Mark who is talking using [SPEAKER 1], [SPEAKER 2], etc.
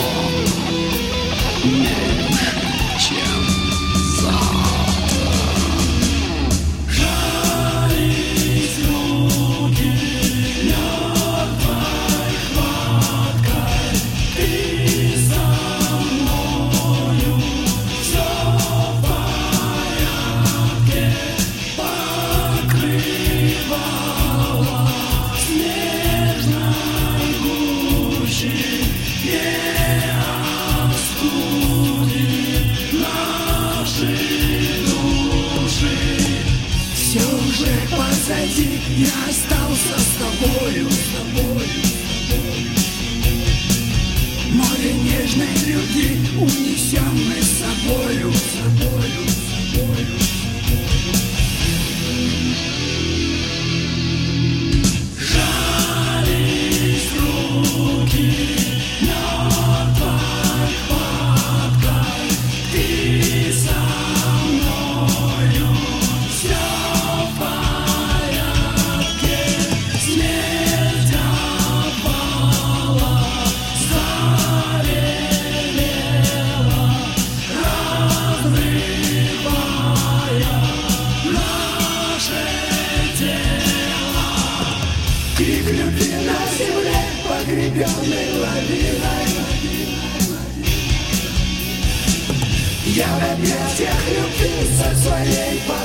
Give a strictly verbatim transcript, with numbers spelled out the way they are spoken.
[SPEAKER 1] сон меньше, чем завтра. Жарить руки мертвой хваткой, ты со мною, все в порядке, покрывала снежной гущи, не остудит наши души. Все уже позади, я остался с тобою, с тобою. Море нежной любви унесем мы с собою, с собою, с собою. Жались руки мертвой хваткой, ты со мною, все в порядке. Смерть опала, заревела, разрывая наше тело. Крик любви на земле, погребенный лавиной. Я в объятиях любви со своей